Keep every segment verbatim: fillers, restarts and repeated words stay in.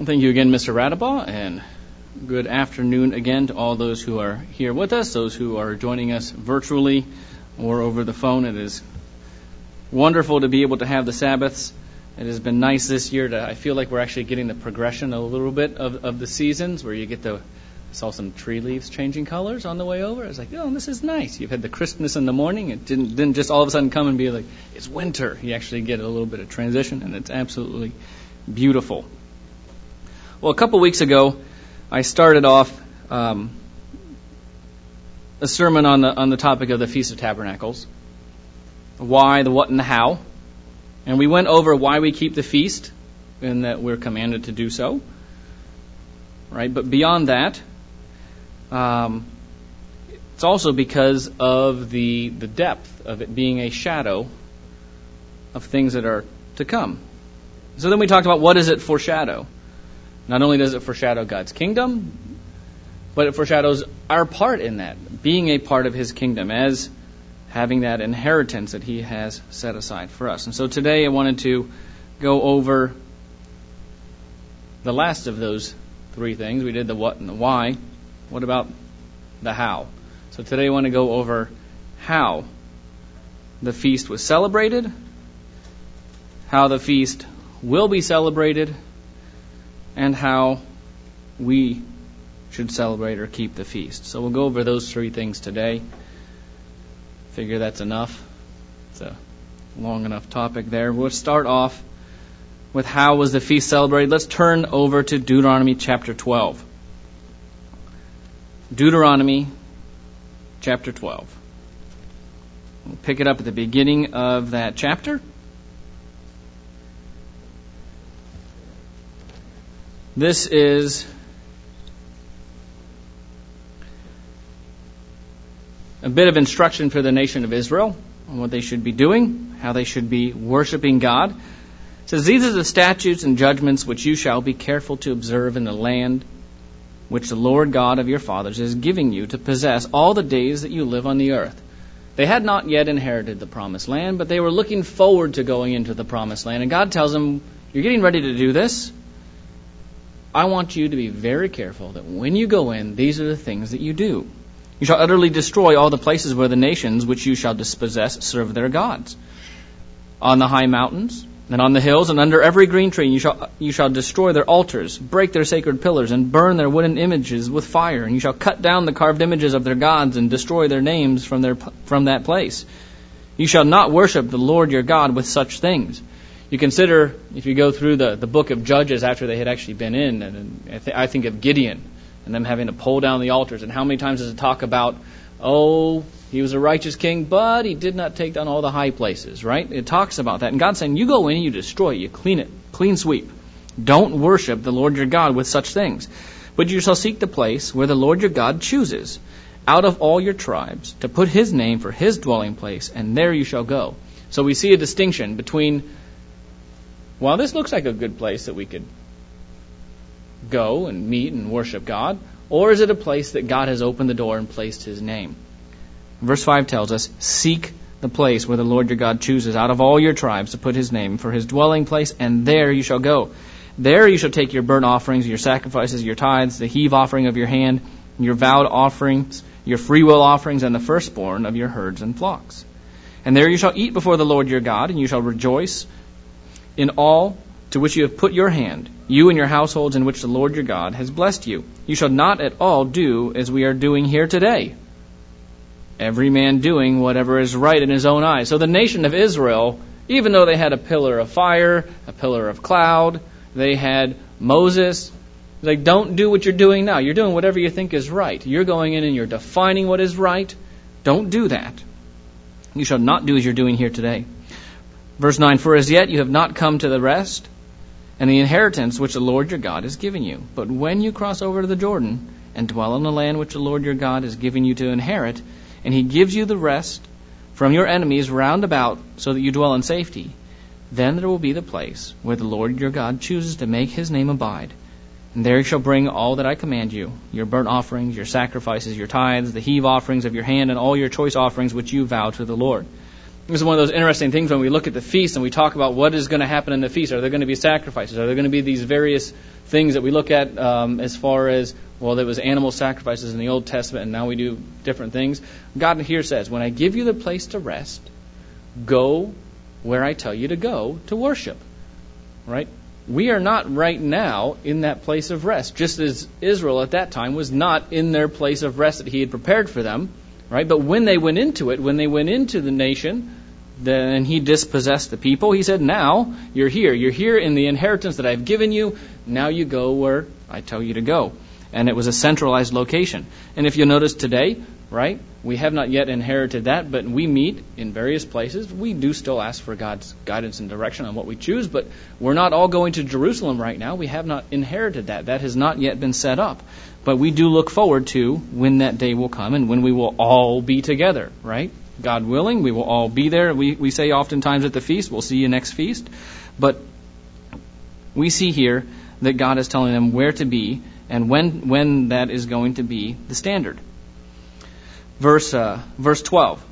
Thank you again, Mister Radabaugh, and good afternoon again to all those who are here with us, those who are joining us virtually or over the phone. It is wonderful to be able to have the Sabbaths. It has been nice this year to, I feel like we're actually getting the progression a little bit of, of the seasons, where you get the, I saw some tree leaves changing colors on the way over. I was like, oh, this is nice. You've had the crispness in the morning. It didn't, didn't just all of a sudden come and be like, it's winter. You actually get a little bit of transition, and it's absolutely beautiful. Well, a couple weeks ago, I started off um, a sermon on the on the topic of the Feast of Tabernacles. Why, the what, and the how. And we went over why we keep the feast, and that we're commanded to do so. Right? But beyond that, um, it's also because of the the depth of it being a shadow of things that are to come. So then we talked about, what does it foreshadow? Not only does it foreshadow God's kingdom, but it foreshadows our part in that, being a part of His kingdom, as having that inheritance that He has set aside for us. And so today I wanted to go over the last of those three things. We did the what and the why. What about the how? So today I want to go over how the feast was celebrated, how the feast will be celebrated, and how we should celebrate or keep the feast. So we'll go over those three things today. Figure that's enough. It's a long enough topic there. We'll start off with how was the feast celebrated. Let's turn over to Deuteronomy chapter twelve. Deuteronomy chapter twelve. We'll pick it up at the beginning of that chapter. This is a bit of instruction for the nation of Israel on what they should be doing, how they should be worshiping God. It says, "These are the statutes and judgments which you shall be careful to observe in the land which the Lord God of your fathers is giving you to possess all the days that you live on the earth." They had not yet inherited the promised land, but they were looking forward to going into the promised land. And God tells them, you're getting ready to do this. I want you to be very careful that when you go in, these are the things that you do. You shall utterly destroy all the places where the nations which you shall dispossess serve their gods. On the high mountains, and on the hills, and under every green tree, you shall you shall destroy their altars, break their sacred pillars, and burn their wooden images with fire. And you shall cut down the carved images of their gods, and destroy their names from their from that place. You shall not worship the Lord your God with such things. You consider, if you go through the, the book of Judges after they had actually been in, and I, th- I think of Gideon and them having to pull down the altars, and how many times does it talk about, oh, he was a righteous king, but he did not take down all the high places, right? It talks about that. And God's saying, you go in and you destroy, you clean it, clean sweep. Don't worship the Lord your God with such things. But you shall seek the place where the Lord your God chooses, out of all your tribes, to put His name for His dwelling place, and there you shall go. So we see a distinction between, well, this looks like a good place that we could go and meet and worship God, or is it a place that God has opened the door and placed His name? Verse five tells us, seek the place where the Lord your God chooses out of all your tribes to put His name for His dwelling place, and there you shall go. There you shall take your burnt offerings, your sacrifices, your tithes, the heave offering of your hand, your vowed offerings, your freewill offerings, and the firstborn of your herds and flocks. And there you shall eat before the Lord your God, and you shall rejoice in all to which you have put your hand, you and your households in which the Lord your God has blessed you. You shall not at all do as we are doing here today, every man doing whatever is right in his own eyes. So the nation of Israel, even though they had a pillar of fire, a pillar of cloud, they had Moses, like, don't do what you're doing now. You're doing whatever you think is right. You're going in and you're defining what is right. Don't do that. You shall not do as you're doing here today. Verse nine, for as yet you have not come to the rest and the inheritance which the Lord your God has given you. But when you cross over to the Jordan and dwell in the land which the Lord your God has given you to inherit, and He gives you the rest from your enemies round about so that you dwell in safety, then there will be the place where the Lord your God chooses to make His name abide. And there you shall bring all that I command you, your burnt offerings, your sacrifices, your tithes, the heave offerings of your hand, and all your choice offerings which you vow to the Lord. This is one of those interesting things when we look at the feast and we talk about what is going to happen in the feast. Are there going to be sacrifices? Are there going to be these various things that we look at um, as far as, well, there was animal sacrifices in the Old Testament and now we do different things. God here says, when I give you the place to rest, go where I tell you to go to worship. Right? We are not right now in that place of rest, just as Israel at that time was not in their place of rest that he had prepared for them. Right? But when they went into it, when they went into the nation, then he dispossessed the people. He said, now you're here. You're here in the inheritance that I've given you. Now you go where I tell you to go. And it was a centralized location. And if you notice today, right, we have not yet inherited that, but we meet in various places. We do still ask for God's guidance and direction on what we choose, but we're not all going to Jerusalem right now. We have not inherited that. That has not yet been set up. But we do look forward to when that day will come and when we will all be together, right? God willing, we will all be there. We, we say oftentimes at the feast, we'll see you next feast. But we see here that God is telling them where to be and when when that is going to be the standard. Verse uh, verse twelve.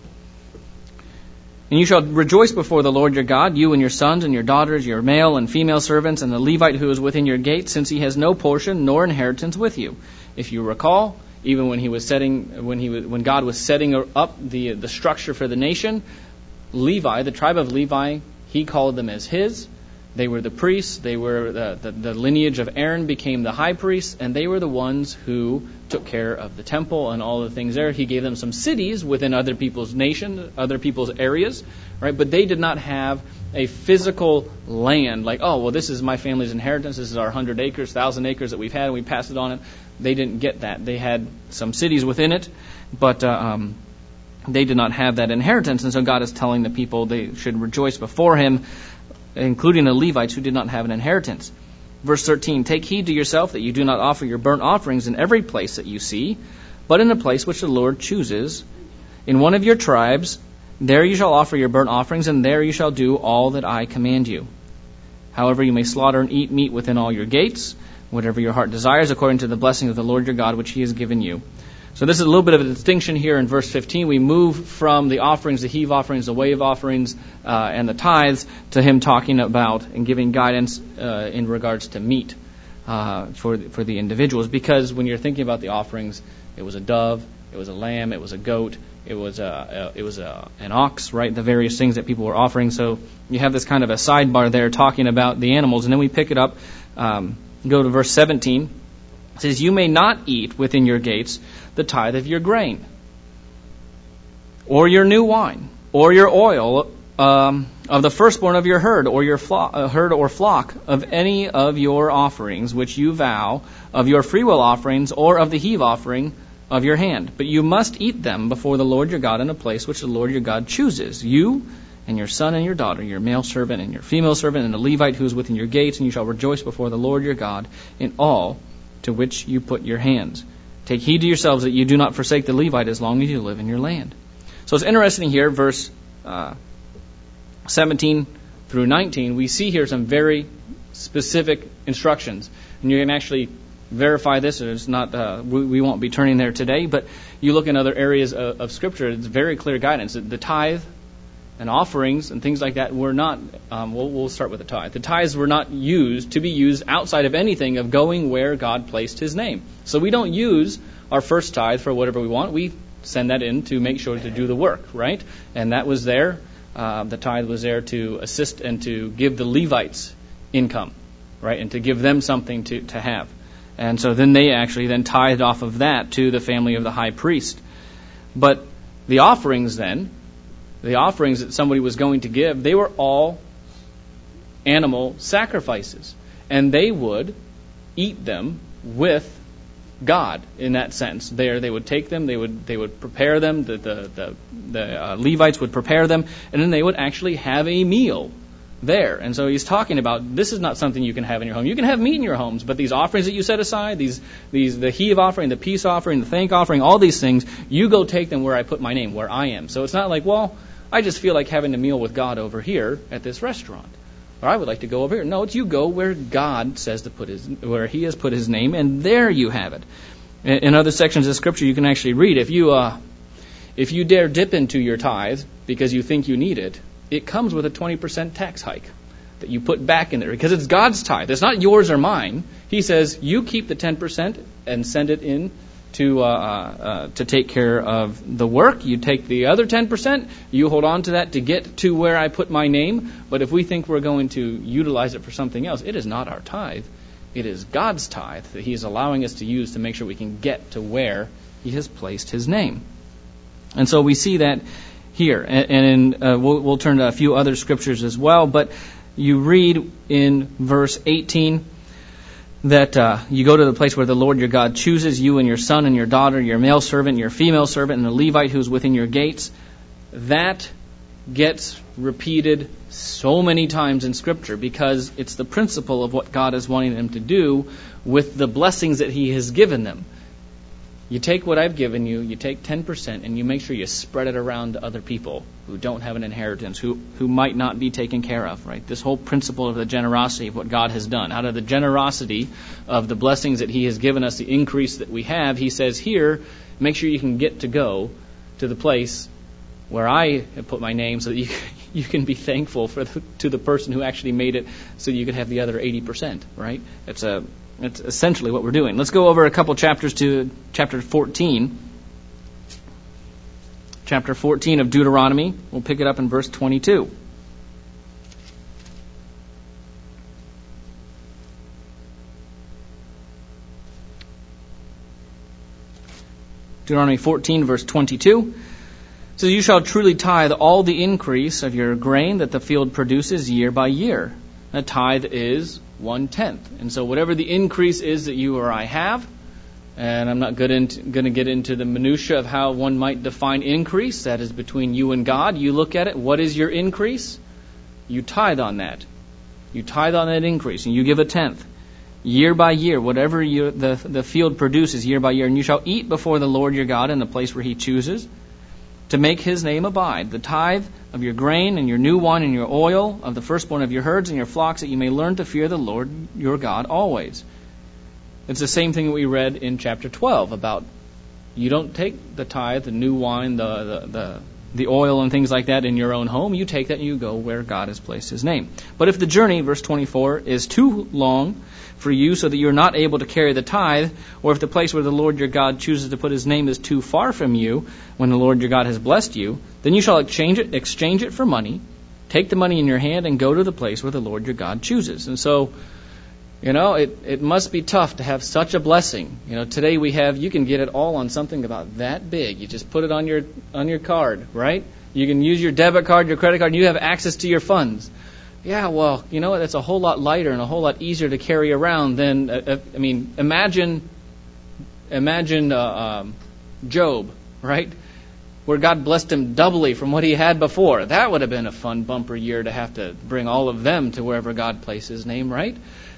And you shall rejoice before the Lord your God, you and your sons and your daughters, your male and female servants, and the Levite who is within your gates, since he has no portion nor inheritance with you. If you recall, even when he was setting, when he was, when God was setting up the the structure for the nation, Levi, the tribe of Levi, he called them as his. They were the priests. They were the, the, the lineage of Aaron became the high priests, and they were the ones who took care of the temple and all the things there. He gave them some cities within other people's nation, other people's areas, right? But they did not have a physical land like, oh, well, this is my family's inheritance. This is our hundred acres, thousand acres that we've had, and we passed it on. It. They didn't get that. They had some cities within it, but uh, um, they did not have that inheritance. And so God is telling the people they should rejoice before Him, including the Levites who did not have an inheritance. Verse thirteen, take heed to yourself that you do not offer your burnt offerings in every place that you see, but in a place which the Lord chooses. In one of your tribes, there you shall offer your burnt offerings, and there you shall do all that I command you. However, you may slaughter and eat meat within all your gates, whatever your heart desires, according to the blessing of the Lord your God, which He has given you. So this is a little bit of a distinction here in verse fifteen. We move from the offerings, the heave offerings, the wave offerings, uh, and the tithes to him talking about and giving guidance uh, in regards to meat uh, for for the individuals. Because when you're thinking about the offerings, it was a dove, it was a lamb, it was a goat, it was a, a it was a, an ox, right? The various things that people were offering. So you have this kind of a sidebar there talking about the animals, and then we pick it up. Um, go to verse seventeen. It says, you may not eat within your gates the tithe of your grain, or your new wine, or your oil, um, of the firstborn of your herd, or your flock, uh, herd or flock, of any of your offerings which you vow, of your freewill offerings, or of the heave offering of your hand. But you must eat them before the Lord your God in a place which the Lord your God chooses. You and your son and your daughter, your male servant and your female servant, and the Levite who is within your gates, and you shall rejoice before the Lord your God in all to which you put your hands. Take heed to yourselves that you do not forsake the Levite as long as you live in your land. So it's interesting here, verse uh, seventeen through nineteen, we see here some very specific instructions. And you can actually verify this. It's not, uh, we, we won't be turning there today, but you look in other areas of, of Scripture, it's very clear guidance. The tithe and offerings and things like that were not, um, we'll, we'll start with the tithe. The tithes were not used to be used outside of anything of going where God placed His name. So we don't use our first tithe for whatever we want. We send that in to make sure to do the work, right? And that was there. Uh, the tithe was there to assist and to give the Levites income, right? And to give them something to, to have. And so then they actually then tithed off of that to the family of the high priest. But the offerings then, the offerings that somebody was going to give, they were all animal sacrifices. And they would eat them with God in that sense. There, they would take them, they would they would prepare them, the the the, the uh, Levites would prepare them, and then they would actually have a meal there. And so he's talking about, this is not something you can have in your home. You can have meat in your homes, but these offerings that you set aside, these these the heave offering, the peace offering, the thank offering, all these things, you go take them where I put my name, where I am. So it's not like, well, I just feel like having a meal with God over here at this restaurant, or I would like to go over here. No, it's you go where God says to put His, where He has put His name, and there you have it. In other sections of Scripture, you can actually read, if you uh, If you dare dip into your tithe because you think you need it, it comes with a twenty percent tax hike that you put back in there because it's God's tithe. It's not yours or mine. He says, you keep the ten percent and send it in to uh, uh, to take care of the work. You take the other ten percent, you hold on to that to get to where I put my name. But if we think we're going to utilize it for something else, it is not our tithe. It is God's tithe that He is allowing us to use to make sure we can get to where He has placed His name. And so we see that here. And, and in, uh, we'll, we'll turn to a few other scriptures as well. But you read in verse eighteen that uh, you go to the place where the Lord your God chooses you and your son and your daughter, your male servant, your female servant, and the Levite who's within your gates. That gets repeated so many times in Scripture because it's the principle of what God is wanting them to do with the blessings that He has given them. You take what I've given you, you take ten percent, and you make sure you spread it around to other people who don't have an inheritance, who, who might not be taken care of, right? This whole principle of the generosity of what God has done. Out of the generosity of the blessings that He has given us, the increase that we have, He says here, make sure you can get to go to the place where I have put my name so that you, you can be thankful for the, to the person who actually made it so you could have the other eighty percent, right? It's a... That's essentially what we're doing. Let's go over a couple chapters to chapter fourteen. Chapter fourteen of Deuteronomy. We'll pick it up in verse twenty-two. Deuteronomy fourteen, verse twenty-two. So you shall truly tithe all the increase of your grain that the field produces year by year. A tithe is one-tenth. And so whatever the increase is that you or I have, and I'm not going to get into the minutia of how one might define increase, that is between you and God. You look at it, what is your increase? You tithe on that. You tithe on that increase, and you give a tenth. Year by year, whatever you, the, the field produces year by year, and you shall eat before the Lord your God in the place where He chooses, to make His name abide, the tithe of your grain and your new wine and your oil, of the firstborn of your herds and your flocks, that you may learn to fear the Lord your God always. It's the same thing that we read in chapter twelve about you don't take the tithe, the new wine, the, the, the, the oil and things like that in your own home. You take that and you go where God has placed His name. But if the journey, verse twenty-four, is too long for you so that you're not able to carry the tithe, or if the place where the Lord your God chooses to put His name is too far from you when the Lord your God has blessed you, then you shall exchange it, exchange it for money, take the money in your hand, and go to the place where the Lord your God chooses. And so, you know, it, it must be tough to have such a blessing. You know, today we have, you can get it all on something about that big. You just put it on your on your card, right? You can use your debit card, your credit card, and you have access to your funds. Yeah, well, you know, that's a whole lot lighter and a whole lot easier to carry around than, uh, I mean, imagine, imagine uh, um, Job, right? Where God blessed him doubly from what he had before. That would have been a fun bumper year to have to bring all of them to wherever God placed His name, right?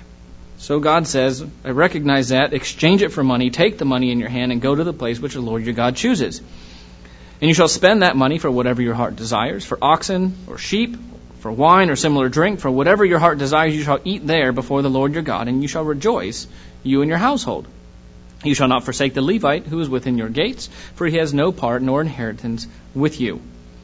So God says, I recognize that, exchange it for money, take the money in your hand, and go to the place which the Lord your God chooses. And you shall spend that money for whatever your heart desires, for oxen or sheep, for wine or similar drink, for whatever your heart desires, you shall eat there before the Lord your God, and you shall rejoice, you and your household. You shall not forsake the Levite who is within your gates, for he has no part nor inheritance with you.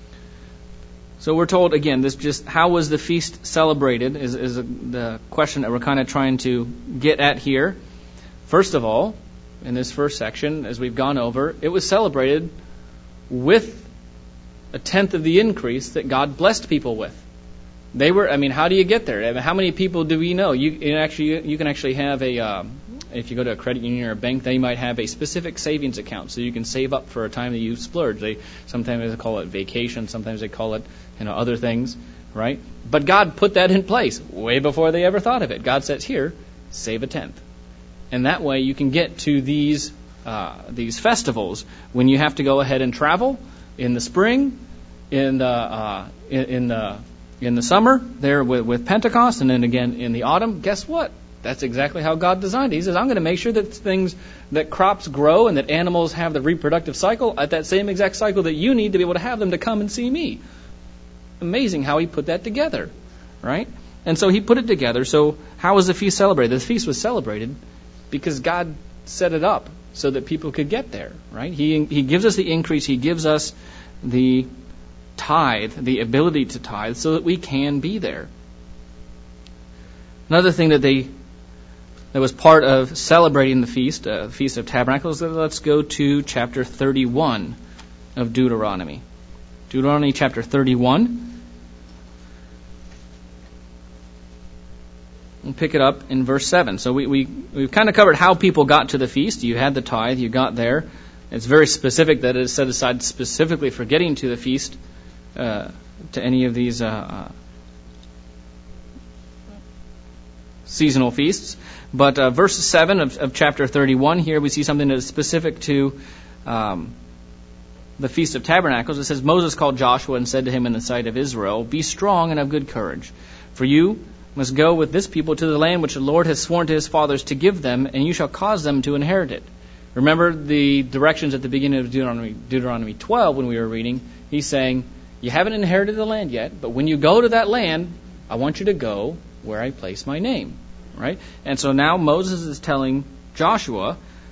So we're told, again, this just how was the feast celebrated is, is a, the question that we're kind of trying to get at here. First of all, in this first section, as we've gone over, it was celebrated with a tenth of the increase that God blessed people with. They were, I mean, how do you get there? I mean, how many people do we know? You, you actually, you can actually have a, um, if you go to a credit union or a bank, they might have a specific savings account, so you can save up for a time that you splurge. They sometimes they call it vacation, sometimes they call it, you know, other things, right? But God put that in place way before they ever thought of it. God says, here, save a tenth, and that way you can get to these uh, these festivals when you have to go ahead and travel in the spring, in the uh, in, in the in the summer there with, with Pentecost, and then again in the autumn. Guess what? That's exactly how God designed it. He says, I'm going to make sure that things, that crops grow and that animals have the reproductive cycle at that same exact cycle that you need to be able to have them to come and see me. Amazing how He put that together, right? And so He put it together. So how was the feast celebrated? The feast was celebrated because God set it up so that people could get there, right? He he gives us the increase. He gives us the tithe, the ability to tithe, so that we can be there. Another thing that they that was part of celebrating the feast, uh, the Feast of Tabernacles. Let's go to chapter thirty-one of Deuteronomy. Deuteronomy chapter thirty-one. We'll pick it up in verse seven. So we, we, we've kind of covered how people got to the feast. You had the tithe, you got there. It's very specific that it is set aside specifically for getting to the feast, uh, to any of these uh, uh, seasonal feasts. But uh, verse seven of, of chapter thirty-one, here we see something that is specific to um, the Feast of Tabernacles. It says, Moses called Joshua and said to him in the sight of Israel, "Be strong and of good courage, for you must go with this people to the land which the Lord has sworn to his fathers to give them, and you shall cause them to inherit it." Remember the directions at the beginning of Deuteronomy, Deuteronomy twelve when we were reading. He's saying, you haven't inherited the land yet, but when you go to that land, I want you to go where I place my name. Right? And so now Moses is telling Joshua,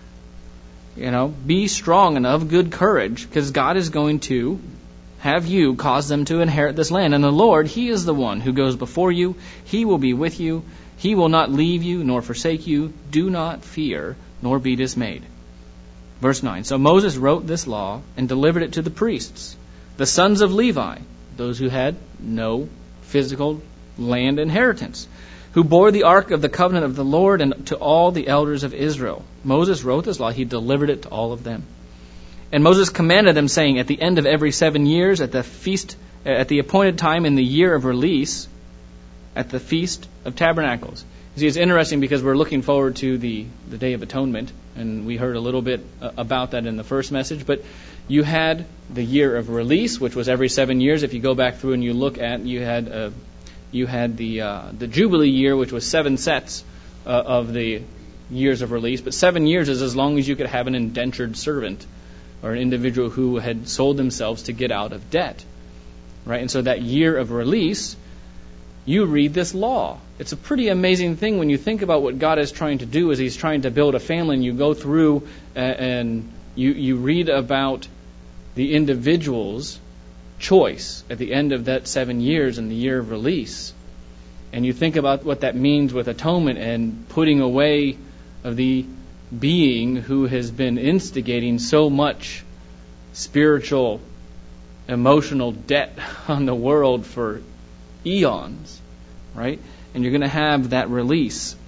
you know, be strong and of good courage, because God is going to have you cause them to inherit this land. And the Lord, He is the one who goes before you. He will be with you. He will not leave you nor forsake you. Do not fear nor be dismayed. Verse nine. So Moses wrote this law and delivered it to the priests, the sons of Levi, those who had no physical land inheritance, who bore the ark of the covenant of the Lord, and to all the elders of Israel. Moses wrote this law. He delivered it to all of them. And Moses commanded them, saying, at the end of every seven years, at the feast, at the appointed time in the year of release, at the Feast of Tabernacles. You see, it's interesting because we're looking forward to the, the Day of Atonement, and we heard a little bit uh, about that in the first message. But you had the year of release, which was every seven years. If you go back through and you look at, you had uh, you had the uh, the Jubilee year, which was seven sets uh, of the years of release. But seven years is as long as you could have an indentured servant, or an individual who had sold themselves to get out of debt, right? And so that year of release, you read this law. It's a pretty amazing thing when you think about what God is trying to do as He's trying to build a family, and you go through uh, and you, you read about the individual's choice at the end of that seven years in the year of release. And you think about what that means with atonement and putting away of the being who has been instigating so much spiritual, emotional debt on the world for eons, right? And you're going to have that release.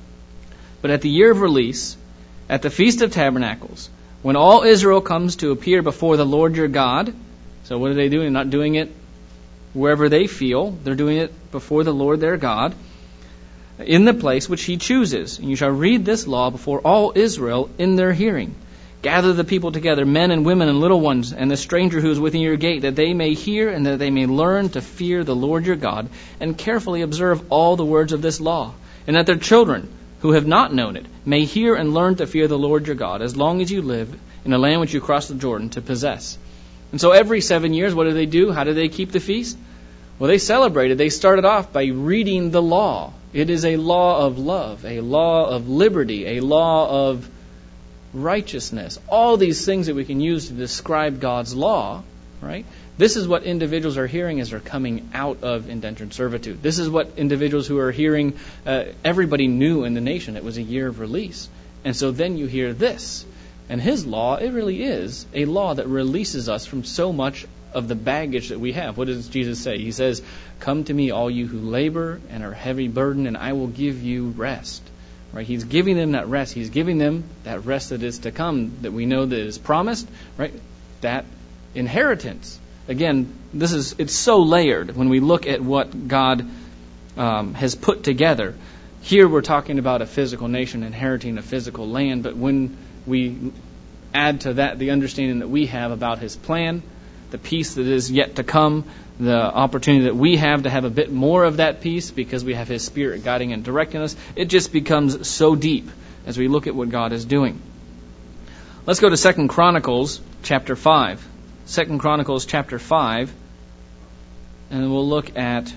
But at the year of release, at the Feast of Tabernacles, when all Israel comes to appear before the Lord your God, so what are they doing? They're not doing it wherever they feel. They're doing it before the Lord their God, in the place which He chooses. And you shall read this law before all Israel in their hearing. Gather the people together, men and women and little ones, and the stranger who is within your gate, that they may hear and that they may learn to fear the Lord your God, and carefully observe all the words of this law, and that their children, who have not known it, may hear and learn to fear the Lord your God, as long as you live in the land which you crossed the Jordan to possess. And so every seven years, what do they do? How do they keep the feast? Well, they celebrated. They started off by reading the law. It is a law of love, a law of liberty, a law of righteousness. All these things that we can use to describe God's law, right? This is what individuals are hearing as they're coming out of indentured servitude. This is what individuals who are hearing, uh, everybody knew in the nation. It was a year of release. And so then you hear this. And His law, it really is a law that releases us from so much of the baggage that we have. What does Jesus say? He says, "Come to me, all you who labor and are heavy burdened, and I will give you rest." Right? He's giving them that rest. He's giving them that rest that is to come, that we know that is promised. Right? That inheritance. Again, this is it's so layered when we look at what God um, has put together. Here we're talking about a physical nation inheriting a physical land, but when we add to that the understanding that we have about His plan, the peace that is yet to come, the opportunity that we have to have a bit more of that peace because we have His Spirit guiding and directing us, it just becomes so deep as we look at what God is doing. Let's go to Second Chronicles chapter five. Second Chronicles chapter five, and we'll look at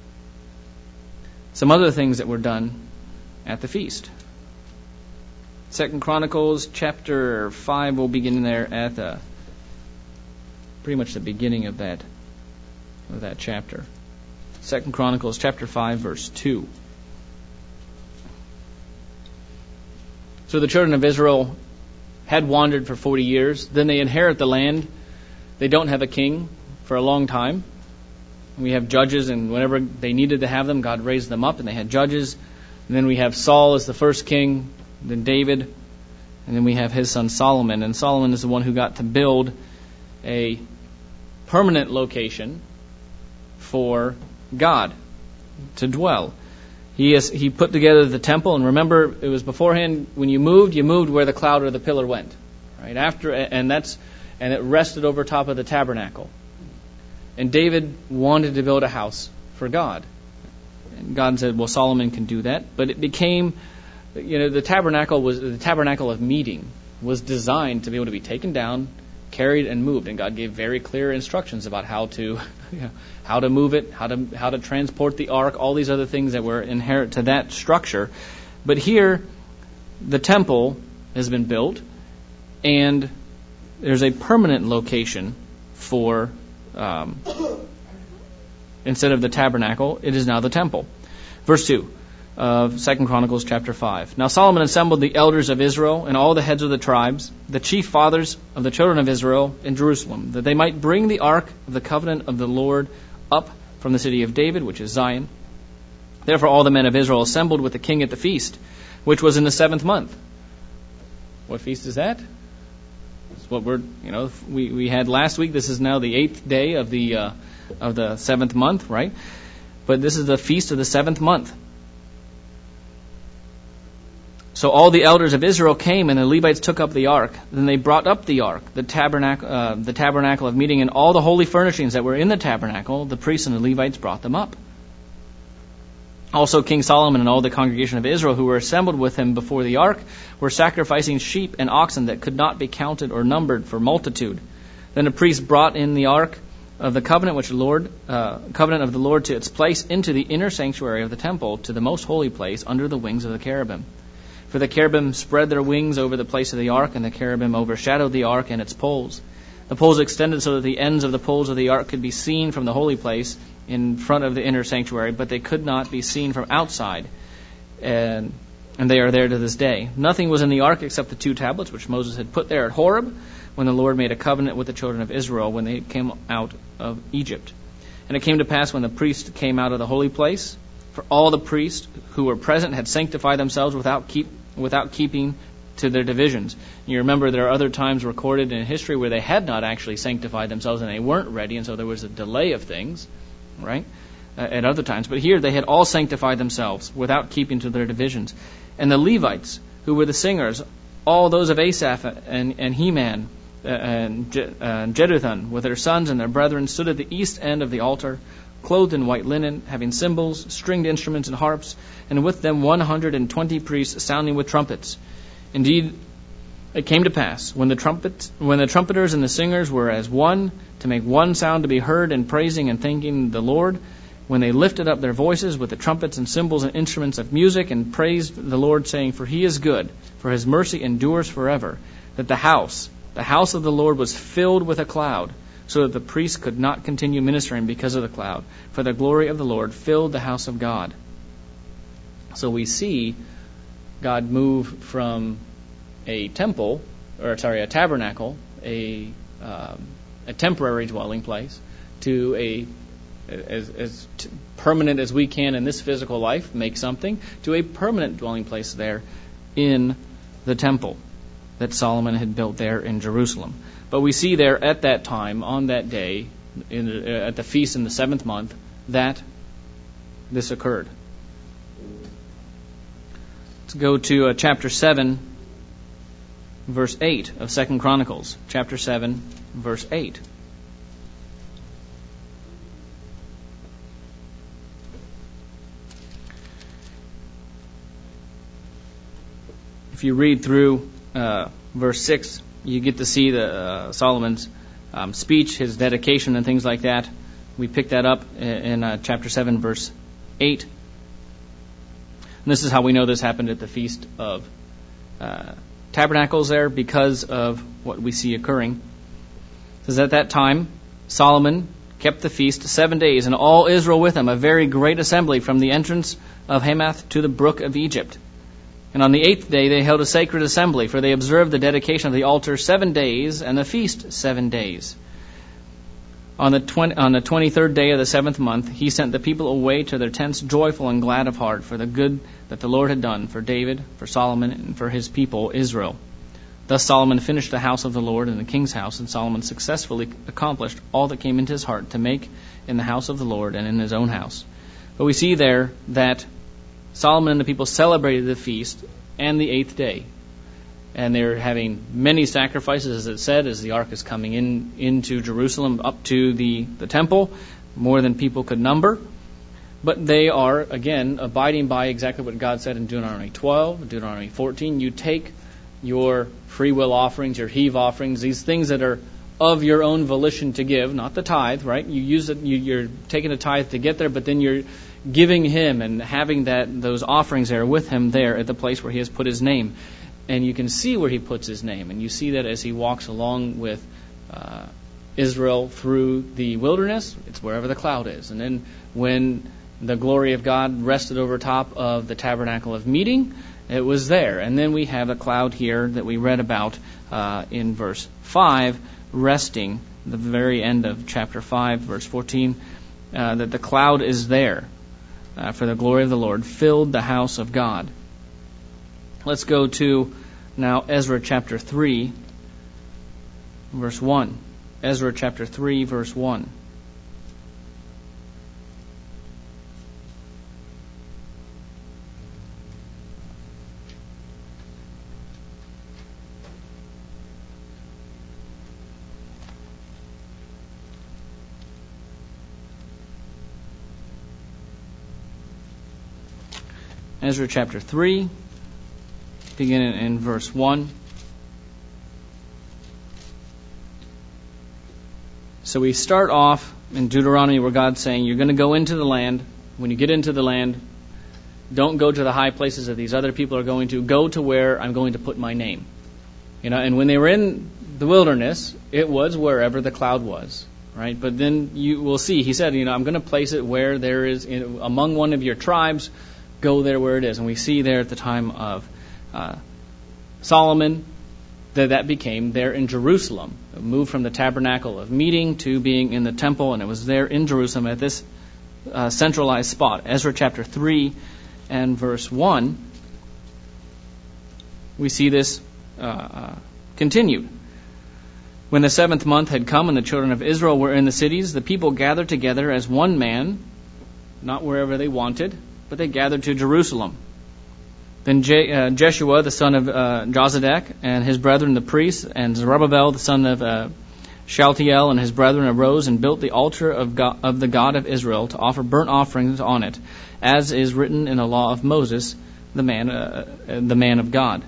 some other things that were done at the feast. Second Chronicles chapter five, we'll begin there at the pretty much the beginning of that of that chapter. Second Chronicles chapter five, verse two. So the children of Israel had wandered for forty years. Then they inherit the land. They don't have a king for a long time. We have judges, and whenever they needed to have them, God raised them up, and they had judges. And then we have Saul as the first king, then David, and then we have his son Solomon. And Solomon is the one who got to build a permanent location for God to dwell. He is, he put together the temple, and remember, it was beforehand, when you moved, you moved where the cloud or the pillar went. Right after, and that's and it rested over top of the tabernacle. And David wanted to build a house for God. And God said, well, Solomon can do that. But it became, you know, the tabernacle was the tabernacle of meeting was designed to be able to be taken down, carried, and moved. And God gave very clear instructions about how to, you know, how to move it, how to how to transport the ark, all these other things that were inherent to that structure. But here, the temple has been built, and there's a permanent location for. Um, instead of the tabernacle, it is now the temple. Verse two of Second Chronicles chapter five. Now Solomon assembled the elders of Israel and all the heads of the tribes, the chief fathers of the children of Israel in Jerusalem, that they might bring the ark of the covenant of the Lord up from the city of David, which is Zion. Therefore all the men of Israel assembled with the king at the feast, which was in the seventh month. What feast is that? It's what we're, you know, we, we had last week. This is now the eighth day of the uh, of the seventh month, right? But this is the feast of the seventh month. So all the elders of Israel came, and the Levites took up the ark. Then they brought up the ark, the tabernacle, uh, the tabernacle of meeting, and all the holy furnishings that were in the tabernacle. The priests and the Levites brought them up. Also King Solomon and all the congregation of Israel who were assembled with him before the ark were sacrificing sheep and oxen that could not be counted or numbered for multitude. Then the priest brought in the ark of the covenant which the Lord, uh, covenant of the Lord to its place into the inner sanctuary of the temple, to the most holy place under the wings of the cherubim. For the cherubim spread their wings over the place of the ark, and the cherubim overshadowed the ark and its poles. The poles extended so that the ends of the poles of the ark could be seen from the holy place in front of the inner sanctuary, but they could not be seen from outside, and and they are there to this day. Nothing was in the ark except the two tablets which Moses had put there at Horeb when the Lord made a covenant with the children of Israel when they came out of Egypt. And it came to pass when the priest came out of the holy place, for all the priests who were present had sanctified themselves without keep without keeping to their divisions. You remember there are other times recorded in history where they had not actually sanctified themselves and they weren't ready, and so there was a delay of things, right, uh, at other times. But here they had all sanctified themselves without keeping to their divisions. And the Levites, who were the singers, all those of Asaph and, and Heman uh, and Je- uh, Jeduthun, with their sons and their brethren, stood at the east end of the altar, clothed in white linen, having cymbals, stringed instruments, and harps, and with them one hundred and twenty priests sounding with trumpets. Indeed, it came to pass, when the trumpet, when the trumpeters and the singers were as one, to make one sound to be heard in praising and thanking the Lord, when they lifted up their voices with the trumpets and cymbals and instruments of music, and praised the Lord, saying, For he is good, for his mercy endures forever, that the house, the house of the Lord was filled with a cloud, so that the priests could not continue ministering because of the cloud, for the glory of the Lord filled the house of God. So we see God move from a temple, or sorry, a tabernacle, a um, a temporary dwelling place, to a as, as t- permanent as we can in this physical life, make something, to a permanent dwelling place there in the temple that Solomon had built there in Jerusalem. But we see there at that time, on that day, in, uh, at the feast in the seventh month, that this occurred. Let's go to uh, chapter seven, verse eight of Second Chronicles. Chapter seven, verse eight. If you read through uh, verse six, you get to see the uh, Solomon's um, speech, his dedication, and things like that. We pick that up in, in uh, chapter seven, verse eight. And this is how we know this happened at the feast of uh, tabernacles there because of what we see occurring. It says, at that time, Solomon kept the feast seven days, and all Israel with him, a very great assembly from the entrance of Hamath to the brook of Egypt. And on the eighth day they held a sacred assembly, for they observed the dedication of the altar seven days, and the feast seven days. On the, twenty, on the twenty-third day of the seventh month, he sent the people away to their tents, joyful and glad of heart, for the good that the Lord had done for David, for Solomon, and for his people Israel. Thus Solomon finished the house of the Lord and the king's house, and Solomon successfully accomplished all that came into his heart to make in the house of the Lord and in his own house. But we see there that Solomon and the people celebrated the feast and the eighth day. And they're having many sacrifices, as it said, as the ark is coming in into Jerusalem up to the, the temple, more than people could number. But they are, again, abiding by exactly what God said in Deuteronomy twelve, Deuteronomy fourteen. You take your free will offerings, your heave offerings, these things that are of your own volition to give, not the tithe, right? You use it, you, you're taking a tithe to get there, but then you're giving him and having that those offerings there with him there at the place where he has put his name. And you can see where he puts his name. And you see that as he walks along with uh, Israel through the wilderness, it's wherever the cloud is. And then when the glory of God rested over top of the tabernacle of meeting, it was there. And then we have a cloud here that we read about uh, in verse five, resting, the very end of chapter five, verse fourteen, uh, that the cloud is there uh, for the glory of the Lord, filled the house of God. Let's go to now Ezra chapter three, verse one. Ezra chapter three, verse one. Ezra chapter three, beginning in verse one. So we start off in Deuteronomy where God's saying, you're going to go into the land. When you get into the land, don't go to the high places that these other people are going to. Go to where I'm going to put my name. You know, and when they were in the wilderness, it was wherever the cloud was, right? But then you will see, he said, you know, I'm going to place it where there is, you know, among one of your tribes. Go there where it is. And we see there at the time of uh, Solomon that that became there in Jerusalem. It moved from the tabernacle of meeting to being in the temple, and it was there in Jerusalem at this uh, centralized spot. Ezra chapter three and verse one, we see this uh, uh, continued. When the seventh month had come and the children of Israel were in the cities, the people gathered together as one man, not wherever they wanted, but they gathered to Jerusalem. Then Je- uh, Jeshua, the son of uh, Jozadak, and his brethren the priests, and Zerubbabel, the son of uh, Shealtiel, and his brethren arose and built the altar of, God, of the God of Israel to offer burnt offerings on it, as is written in the law of Moses, the man, uh, the man of God.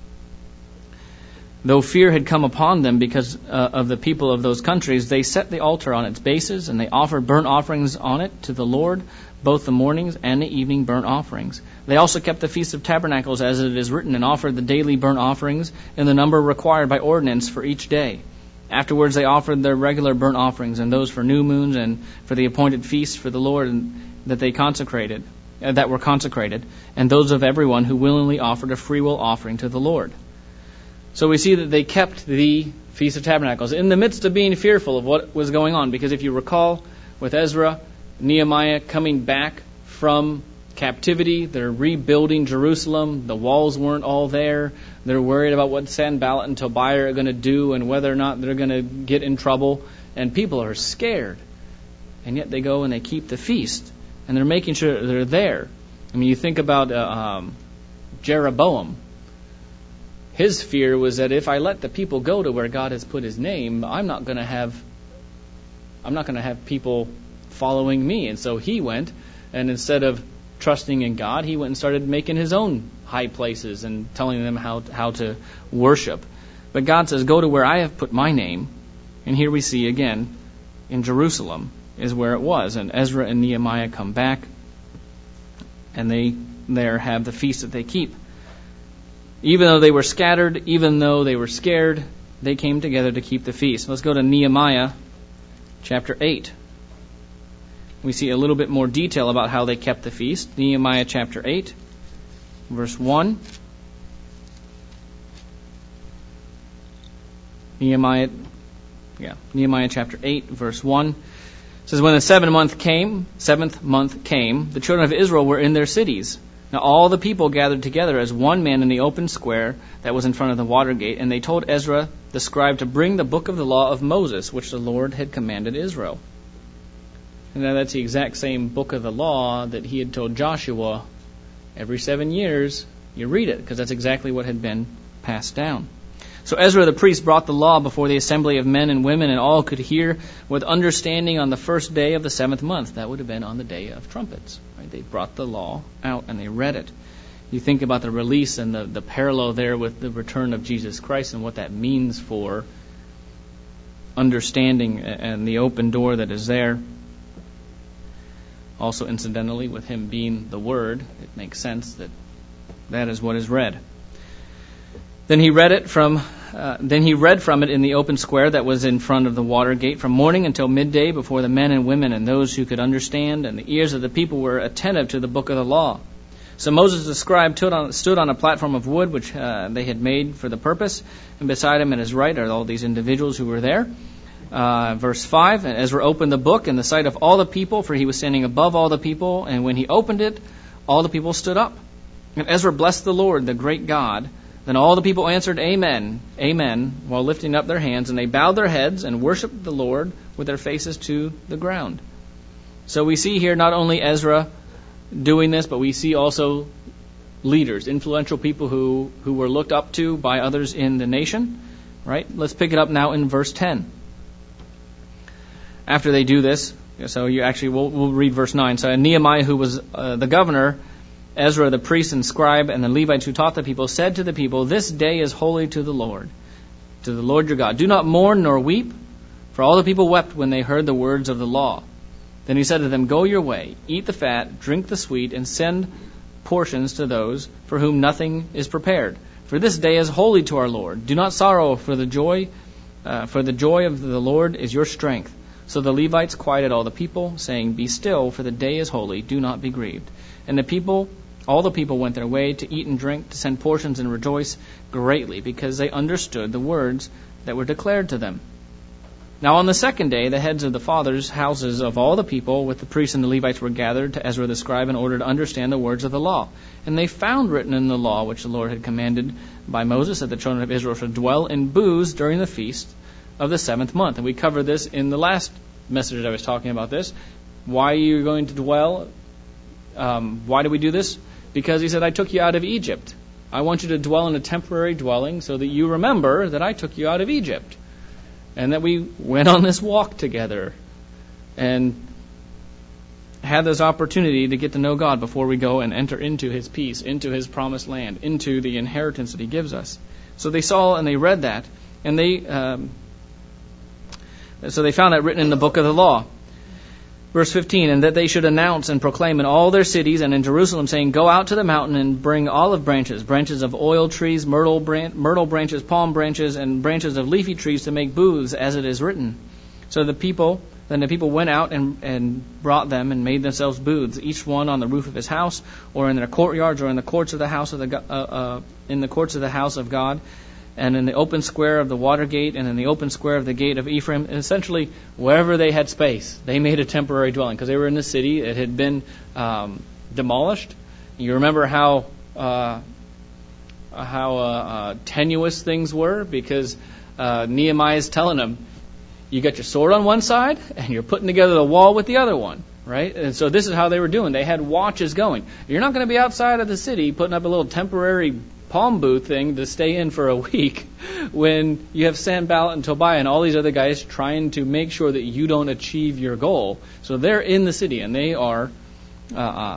Though fear had come upon them because uh, of the people of those countries, they set the altar on its bases, and they offered burnt offerings on it to the Lord, both the mornings and the evening burnt offerings. They also kept the Feast of Tabernacles as it is written, and offered the daily burnt offerings in the number required by ordinance for each day. Afterwards they offered their regular burnt offerings, and those for new moons and for the appointed feasts for the Lord and that they consecrated, uh, that were consecrated, and those of everyone who willingly offered a freewill offering to the Lord. So we see that they kept the Feast of Tabernacles in the midst of being fearful of what was going on. Because if you recall, with Ezra, Nehemiah coming back from captivity, they're rebuilding Jerusalem. The walls weren't all there. They're worried about what Sanballat and Tobiah are going to do and whether or not they're going to get in trouble. And people are scared. And yet they go and they keep the feast. And they're making sure they're there. I mean, you think about uh, um, Jeroboam. His fear was that if I let the people go to where God has put his name, I'm not going to have I'm not going to have people following me. And so he went, and instead of trusting in God, he went and started making his own high places and telling them how how to worship. But God says, go to where I have put my name. And here we see again, in Jerusalem is where it was. And Ezra and Nehemiah come back, and they there have the feast that they keep. Even though they were scattered, even though they were scared, they came together to keep the feast. Let's go to Nehemiah chapter eight. We see a little bit more detail about how they kept the feast. Nehemiah chapter eight, verse one. Nehemiah, yeah, Nehemiah chapter eight, verse one. It says, when the seventh month came, seventh month came, the children of Israel were in their cities. Now all the people gathered together as one man in the open square that was in front of the water gate, and they told Ezra the scribe to bring the book of the law of Moses, which the Lord had commanded Israel. And now that's the exact same book of the law that he had told Joshua every seven years, you read it, because that's exactly what had been passed down. So Ezra the priest brought the law before the assembly of men and women, and all could hear with understanding on the first day of the seventh month. That would have been on the day of trumpets. Right? They brought the law out and they read it. You think about the release and the, the parallel there with the return of Jesus Christ and what that means for understanding and the open door that is there. Also, incidentally, with him being the Word, it makes sense that that is what is read. Then he read it from. Uh, then he read from it in the open square that was in front of the water gate from morning until midday before the men and women and those who could understand, and the ears of the people were attentive to the book of the law. So Moses the scribe stood on, stood on a platform of wood which uh, they had made for the purpose, and beside him at his right are all these individuals who were there. Uh, verse five, and Ezra opened the book in the sight of all the people, for he was standing above all the people, and when he opened it, all the people stood up. And Ezra blessed the Lord, the great God. Then all the people answered, Amen, Amen, while lifting up their hands, and they bowed their heads and worshipped the Lord with their faces to the ground. So we see here not only Ezra doing this, but we see also leaders, influential people who, who were looked up to by others in the nation. Right? Let's pick it up now in verse ten. After they do this, so you actually, we'll, we'll read verse nine. So Nehemiah, who was uh, the governor, Ezra, the priest and scribe, and the Levites who taught the people, said to the people, This day is holy to the Lord, to the Lord your God. Do not mourn nor weep, for all the people wept when they heard the words of the law. Then he said to them, Go your way, eat the fat, drink the sweet, and send portions to those for whom nothing is prepared. For this day is holy to our Lord. Do not sorrow, for the joy, uh, for the joy of the Lord is your strength. So the Levites quieted all the people, saying, Be still, for the day is holy. Do not be grieved. And the people, all the people went their way to eat and drink, to send portions and rejoice greatly, because they understood the words that were declared to them. Now on the second day, the heads of the fathers' houses of all the people, with the priests and the Levites, were gathered to Ezra the scribe in order to understand the words of the law. And they found written in the law, which the Lord had commanded by Moses, that the children of Israel should dwell in booths during the feast of the seventh month. And we covered this in the last message I was talking about this. Why are you going to dwell? Um, why do we do this? Because he said, I took you out of Egypt. I want you to dwell in a temporary dwelling so that you remember that I took you out of Egypt. And that we went on this walk together and had this opportunity to get to know God before we go and enter into His peace, into His promised land, into the inheritance that He gives us. So they saw and they read that, and they um, so they found that written in the book of the law. Verse fifteen, and that they should announce and proclaim in all their cities and in Jerusalem, saying, Go out to the mountain and bring olive branches, branches of oil trees, myrtle, bran- myrtle branches, palm branches, and branches of leafy trees to make booths, as it is written. So the people, then the people went out and, and brought them and made themselves booths, each one on the roof of his house, or in their courtyards, or in the courts of the house of the uh, uh, in the courts of the house of God. And in the open square of the water gate, and in the open square of the gate of Ephraim, and essentially wherever they had space, they made a temporary dwelling, because they were in the city. It had been um, demolished. You remember how uh, how uh, uh, tenuous things were, because uh, Nehemiah is telling them, you got your sword on one side, and you're putting together the wall with the other one, right? And so this is how they were doing. They had watches going. You're not going to be outside of the city putting up a little temporary palm booth thing to stay in for a week when you have Sanballat and Tobiah and all these other guys trying to make sure that you don't achieve your goal. So they're in the city, and they are uh, uh,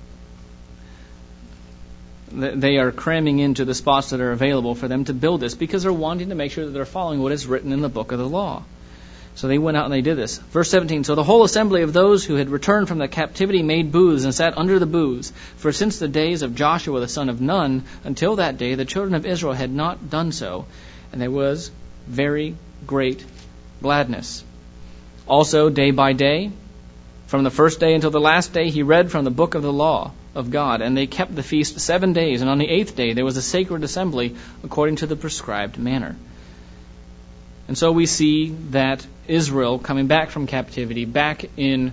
they are cramming into the spots that are available for them to build this, because they're wanting to make sure that they're following what is written in the book of the law. So they went out and they did this. Verse seventeen, so the whole assembly of those who had returned from the captivity made booths and sat under the booths. For since the days of Joshua the son of Nun, until that day, the children of Israel had not done so. And there was very great gladness. Also, day by day, from the first day until the last day, he read from the book of the law of God. And they kept the feast seven days. And on the eighth day, there was a sacred assembly according to the prescribed manner. And so we see that Israel, coming back from captivity, back in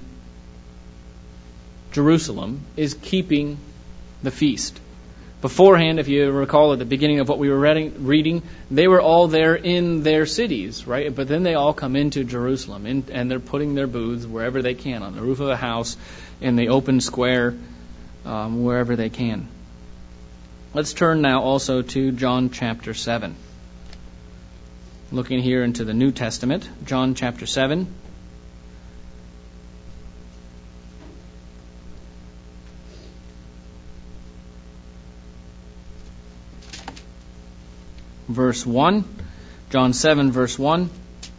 Jerusalem, is keeping the feast. Beforehand, if you recall at the beginning of what we were reading, they were all there in their cities, right? But then they all come into Jerusalem, in, and they're putting their booths wherever they can, on the roof of a house, in the open square, um, wherever they can. Let's turn now also to John chapter seven. Looking here into the New Testament, John chapter seven. Verse one. John seven, verse one.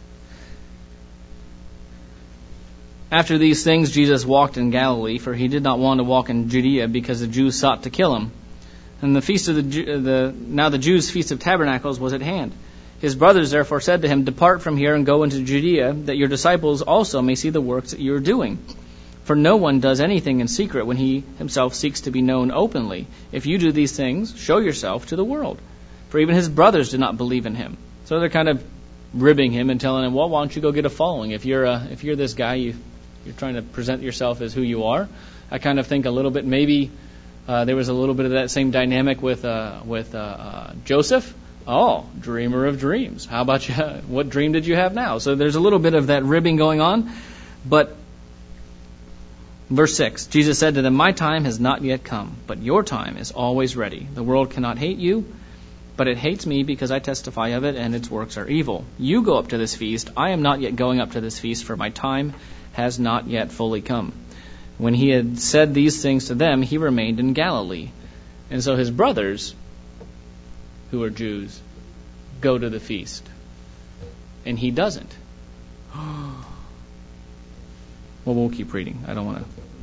After these things, Jesus walked in Galilee, for he did not want to walk in Judea, because the Jews sought to kill him. And the feast of the, the now the Jews' feast of tabernacles was at hand. His brothers therefore said to him, depart from here and go into Judea, that your disciples also may see the works that you are doing. For no one does anything in secret when he himself seeks to be known openly. If you do these things, show yourself to the world. For even his brothers did not believe in him. So they're kind of ribbing him and telling him, well, why don't you go get a following? If you're uh, if you're this guy, you, you're trying to present yourself as who you are. I kind of think a little bit, maybe uh, there was a little bit of that same dynamic with uh, with uh, uh, Joseph. Oh, dreamer of dreams. How about you? What dream did you have now? So there's a little bit of that ribbing going on. But verse six, Jesus said to them, my time has not yet come, but your time is always ready. The world cannot hate you, but it hates me because I testify of it, and its works are evil. You go up to this feast. I am not yet going up to this feast, for my time has not yet fully come. When he had said these things to them, he remained in Galilee. And so his brothers, who are Jews, go to the feast. And he doesn't. Well, we'll keep reading. I don't want to.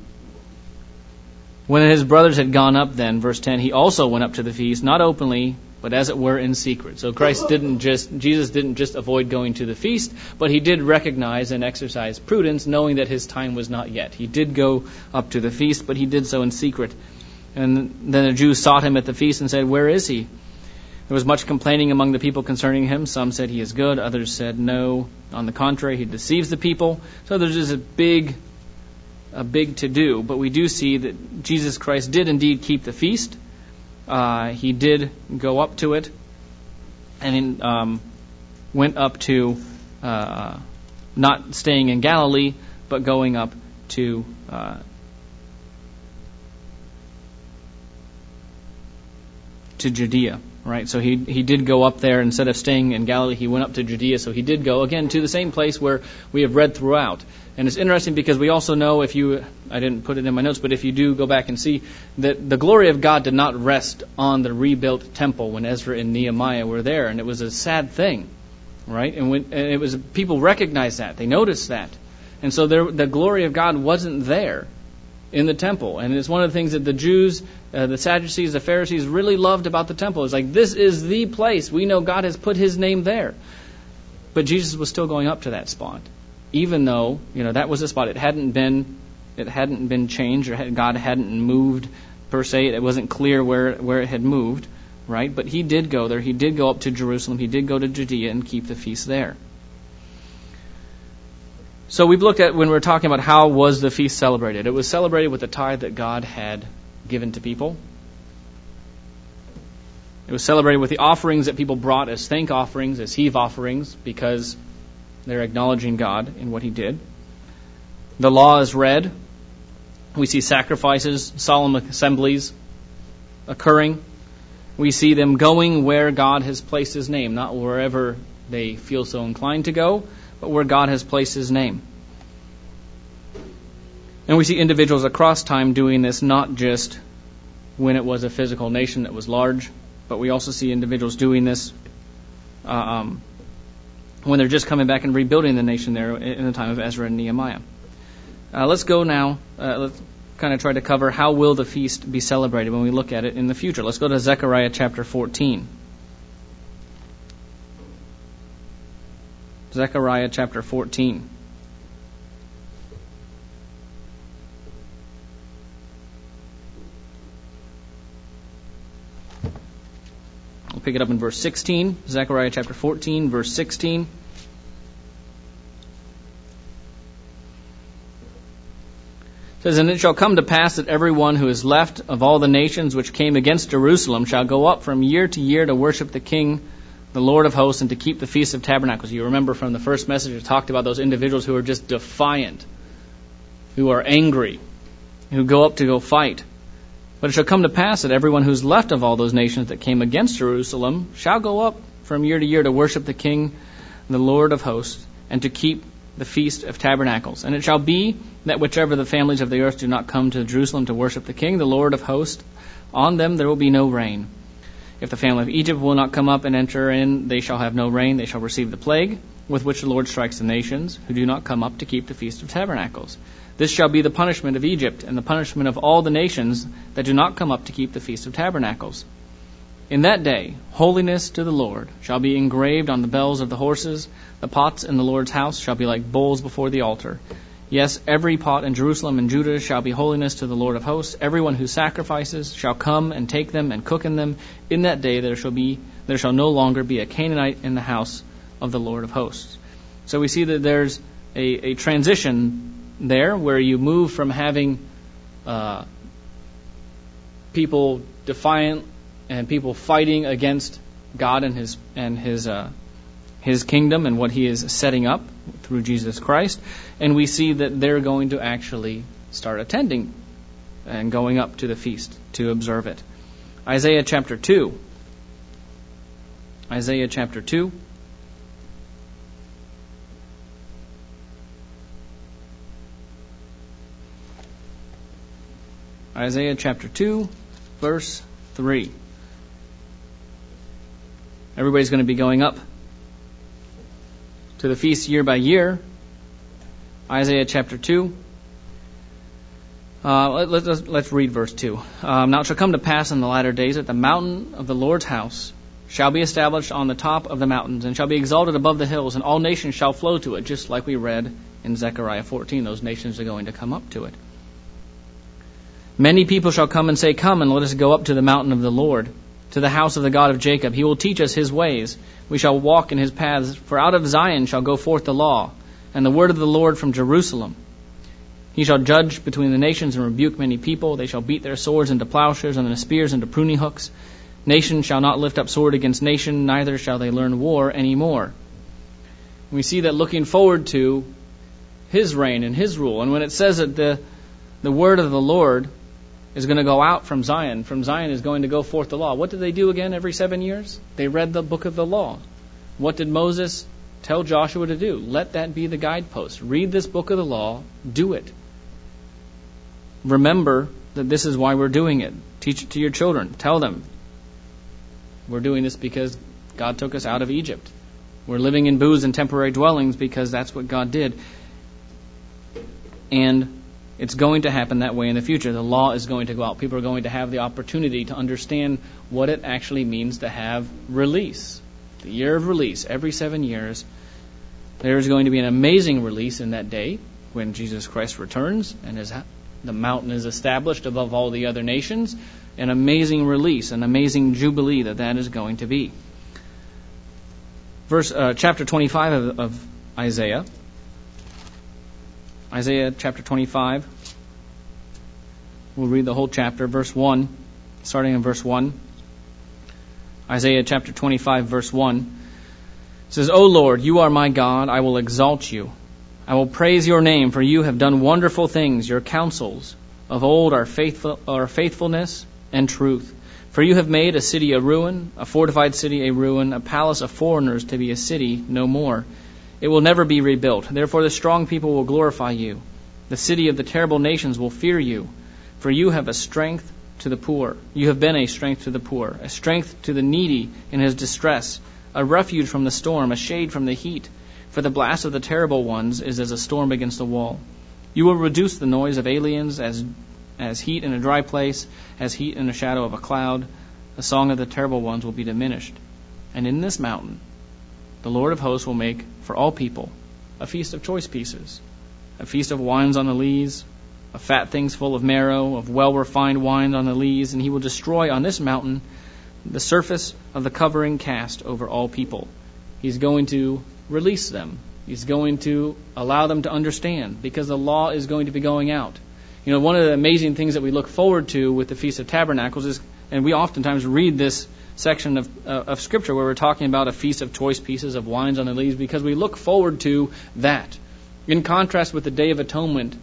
When his brothers had gone up then, verse ten, he also went up to the feast, not openly, but as it were in secret. So Christ didn't just, Jesus didn't just avoid going to the feast, but he did recognize and exercise prudence, knowing that his time was not yet. He did go up to the feast, but he did so in secret. And then the Jews sought him at the feast and said, where is he? There was much complaining among the people concerning him. Some said he is good. Others said no. On the contrary, he deceives the people. So there's just a big, a big to-do. But we do see that Jesus Christ did indeed keep the feast. Uh, he did go up to it, and um, went up to uh, not staying in Galilee, but going up to uh, to Judea. Right, so he he did go up there. Instead of staying in Galilee, he went up to Judea. So he did go, again, to the same place where we have read throughout. And it's interesting because we also know, if you, I didn't put it in my notes, but if you do go back and see, that the glory of God did not rest on the rebuilt temple when Ezra and Nehemiah were there. And it was a sad thing, right? And, when, and it was, people recognized that. They noticed that. And so there, the glory of God wasn't there in the temple. And it's one of the things that the Jews, uh, the Sadducees, the Pharisees really loved about the temple. It's like, this is the place. We know God has put his name there. But Jesus was still going up to that spot, even though, you know, that was the spot. It hadn't been, it hadn't been changed, or had, God hadn't moved per se. It wasn't clear where where it had moved, right? But he did go there. He did go up to Jerusalem. He did go to Judea and keep the feast there. So we've looked at, when we're talking about how was the feast celebrated. It was celebrated with the tithe that God had given to people. It was celebrated with the offerings that people brought as thank offerings, as heave offerings, because they're acknowledging God in what he did. The law is read. We see sacrifices, solemn assemblies occurring. We see them going where God has placed his name, not wherever they feel so inclined to go, but where God has placed his name. And we see individuals across time doing this, not just when it was a physical nation that was large, but we also see individuals doing this uh, um, when they're just coming back and rebuilding the nation there in the time of Ezra and Nehemiah. Uh, let's go now, uh, let's kind of try to cover how will the feast be celebrated when we look at it in the future. Let's go to Zechariah chapter fourteen. Zechariah chapter fourteen. We'll pick it up in verse sixteen. Zechariah chapter fourteen, verse sixteen. It says, "And it shall come to pass that everyone who is left of all the nations which came against Jerusalem shall go up from year to year to worship the King, the Lord of hosts, and to keep the Feast of Tabernacles." You remember from the first message, we talked about those individuals who are just defiant, who are angry, who go up to go fight. "But it shall come to pass that everyone who's left of all those nations that came against Jerusalem shall go up from year to year to worship the King, the Lord of hosts, and to keep the Feast of Tabernacles. And it shall be that whichever the families of the earth do not come to Jerusalem to worship the King, the Lord of hosts, on them there will be no rain. If the family of Egypt will not come up and enter in, they shall have no rain. They shall receive the plague with which the Lord strikes the nations who do not come up to keep the Feast of Tabernacles. This shall be the punishment of Egypt and the punishment of all the nations that do not come up to keep the Feast of Tabernacles. In that day, holiness to the Lord shall be engraved on the bells of the horses. The pots in the Lord's house shall be like bowls before the altar. Yes, every pot in Jerusalem and Judah shall be holiness to the Lord of hosts. Everyone who sacrifices shall come and take them and cook in them. In that day there shall be there shall no longer be a Canaanite in the house of the Lord of hosts." So we see that there's a, a transition there where you move from having uh, people defiant and people fighting against God and His and His uh, His kingdom and what He is setting up through Jesus Christ, and we see that they're going to actually start attending and going up to the feast to observe it. Isaiah chapter two. Isaiah chapter two. Isaiah chapter two, verse three. Everybody's going to be going up to the feast year by year. Isaiah chapter two. Uh, let, let's, let's read verse two. Um, "Now it shall come to pass in the latter days that the mountain of the Lord's house shall be established on the top of the mountains, and shall be exalted above the hills, and all nations shall flow to it," just like we read in Zechariah fourteen. Those nations are going to come up to it. "Many people shall come and say, Come, and let us go up to the mountain of the Lord, to the house of the God of Jacob. He will teach us His ways. We shall walk in His paths. For out of Zion shall go forth the law, and the word of the Lord from Jerusalem. He shall judge between the nations and rebuke many people. They shall beat their swords into plowshares and their spears into pruning hooks. Nation shall not lift up sword against nation, neither shall they learn war any more." We see that looking forward to His reign and His rule. And when it says that the, the word of the Lord is going to go out from Zion, from Zion is going to go forth the law. What did they do again every seven years? They read the book of the law. What did Moses tell Joshua to do? Let that be the guidepost. Read this book of the law. Do it. Remember that this is why we're doing it. Teach it to your children. Tell them we're doing this because God took us out of Egypt. We're living in booths and temporary dwellings because that's what God did. And it's going to happen that way in the future. The law is going to go out. People are going to have the opportunity to understand what it actually means to have release. The year of release, every seven years. There is going to be an amazing release in that day when Jesus Christ returns and his, the mountain is established above all the other nations. An amazing release, an amazing jubilee that that is going to be. Verse uh, chapter twenty-five of, of Isaiah. Isaiah chapter twenty-five. We'll read the whole chapter, verse one, starting in verse one. Isaiah chapter twenty-five, verse one. It says, "O Lord, you are my God, I will exalt you. I will praise your name, for you have done wonderful things. Your counsels of old are faithful, are faithfulness and truth. For you have made a city a ruin, a fortified city a ruin, a palace of foreigners to be a city no more. It will never be rebuilt. Therefore the strong people will glorify you. The city of the terrible nations will fear you. For you have a strength to the poor. You have been a strength to the poor, a strength to the needy in his distress, a refuge from the storm, a shade from the heat. For the blast of the terrible ones is as a storm against a wall. You will reduce the noise of aliens as as heat in a dry place, as heat in the shadow of a cloud. The song of the terrible ones will be diminished. And in this mountain, the Lord of hosts will make for all people a feast of choice pieces, a feast of wines on the lees, of fat things full of marrow, of well-refined wine on the lees, and he will destroy on this mountain the surface of the covering cast over all people. He's going to release them. He's going to allow them to understand, because the law is going to be going out. You know, one of the amazing things that we look forward to with the Feast of Tabernacles is, and we oftentimes read this section of, uh, of Scripture where we're talking about a feast of choice pieces, of wines on the lees, because we look forward to that. In contrast with the Day of Atonement,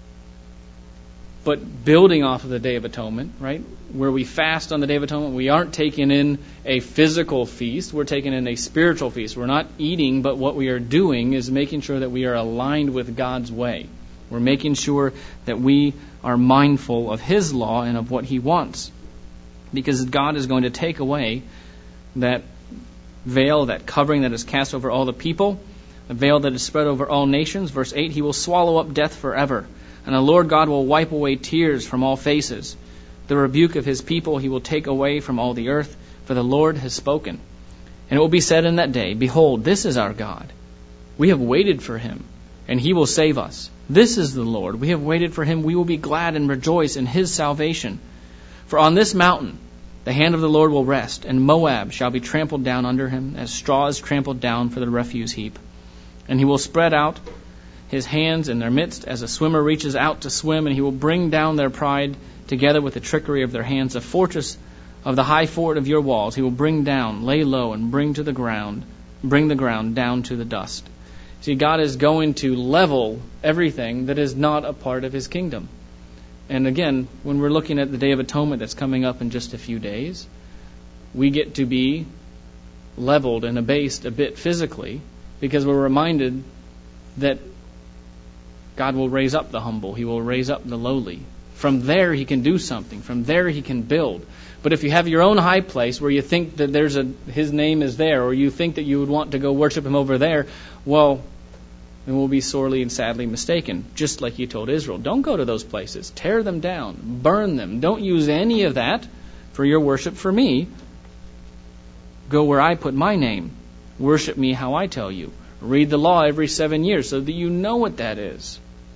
but building off of the Day of Atonement, right, where we fast on the Day of Atonement, we aren't taking in a physical feast, we're taking in a spiritual feast. We're not eating, but what we are doing is making sure that we are aligned with God's way. We're making sure that we are mindful of His law and of what He wants. Because God is going to take away that veil, that covering that is cast over all the people, a veil that is spread over all nations. Verse eight, He will swallow up death forever, and the Lord God will wipe away tears from all faces. The rebuke of His people He will take away from all the earth, for the Lord has spoken. And it will be said in that day, Behold, this is our God. We have waited for Him, and He will save us. This is the Lord. We have waited for Him. We will be glad and rejoice in His salvation. For on this mountain the hand of the Lord will rest, and Moab shall be trampled down under Him, as straw is trampled down for the refuse heap. And He will spread out His hands in their midst, as a swimmer reaches out to swim, and He will bring down their pride together with the trickery of their hands. The fortress of the high fort of your walls He will bring down, lay low, and bring to the ground, bring the ground down to the dust. See, God is going to level everything that is not a part of His kingdom. And again, when we're looking at the Day of Atonement that's coming up in just a few days, we get to be leveled and abased a bit physically, because we're reminded that God will raise up the humble. He will raise up the lowly. From there He can do something. From there He can build. But if you have your own high place where you think that there's a His name is there, or you think that you would want to go worship Him over there, well, then we'll be sorely and sadly mistaken. Just like He told Israel, don't go to those places. Tear them down. Burn them. Don't use any of that for your worship for me. Go where I put my name. Worship me how I tell you. Read the law every seven years so that you know what that is.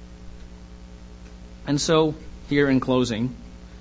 And so, here in closing,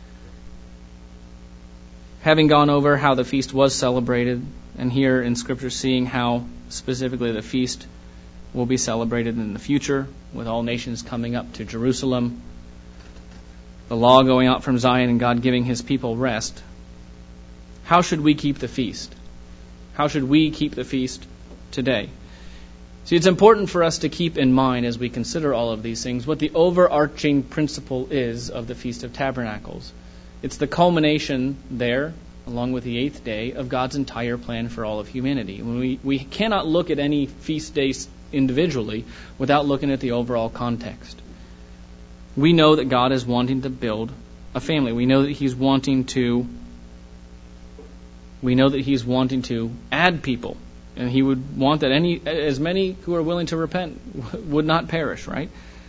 having gone over how the feast was celebrated, and here in Scripture seeing how specifically the feast will be celebrated in the future, with all nations coming up to Jerusalem, the law going out from Zion and God giving His people rest, how should we keep the feast? How should we keep the feast today? See, it's important for us to keep in mind as we consider all of these things what the overarching principle is of the Feast of Tabernacles. It's the culmination there, along with the eighth day, of God's entire plan for all of humanity. When we, we cannot look at any feast days individually without looking at the overall context. We know that God is wanting to build a family. We know that He's wanting to we know that He's wanting to add people. And He would want that any as many who are willing to repent would not perish, right?